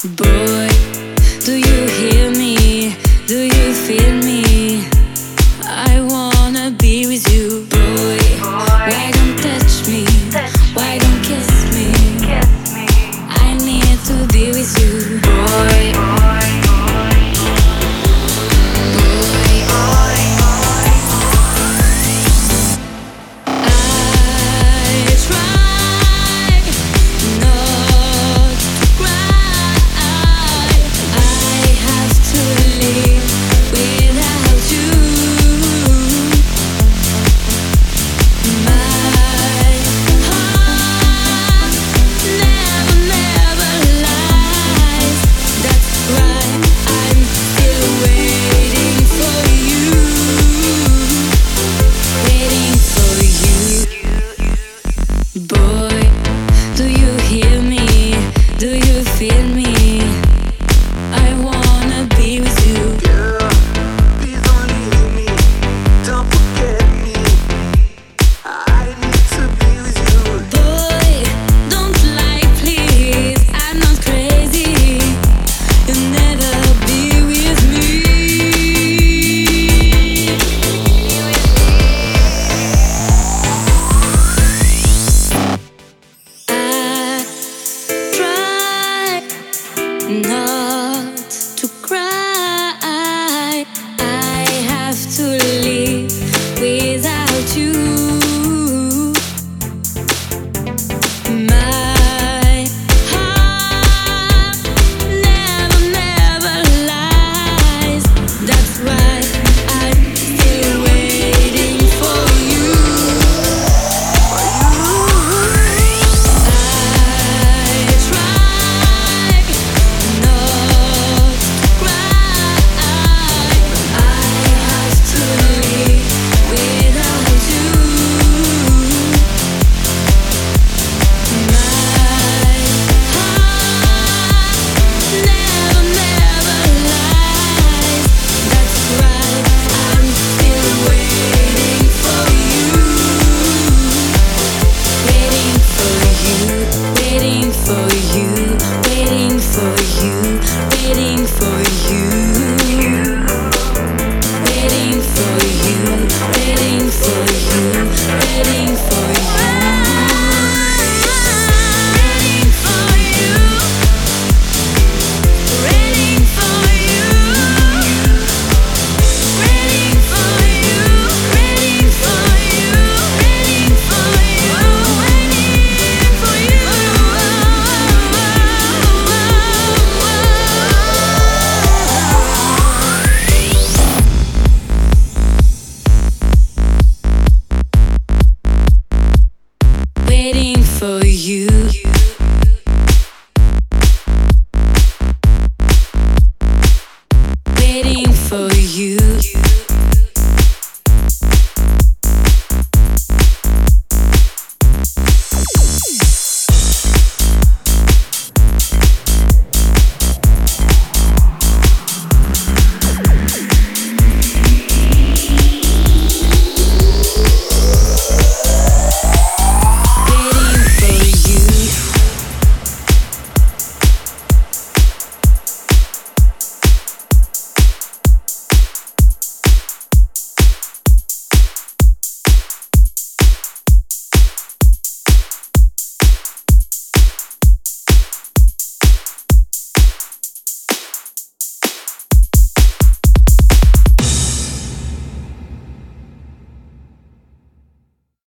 Boy, do you hear me? Do you feel me? I wanna be with you. Boy, why don't touch me? Why don't kiss me? I need to be with you. Boy, I try not to cry. I have to live without you. My heart never lies. That's why I'm still waiting for you. Waiting for you. Boy, do you hear me? Do you feel me? I wanna be with you. Girl, please don't leave me. Don't forget me. I need to be with you. Boy, don't lie, please. I'm not crazy. You'll never be with me. I try not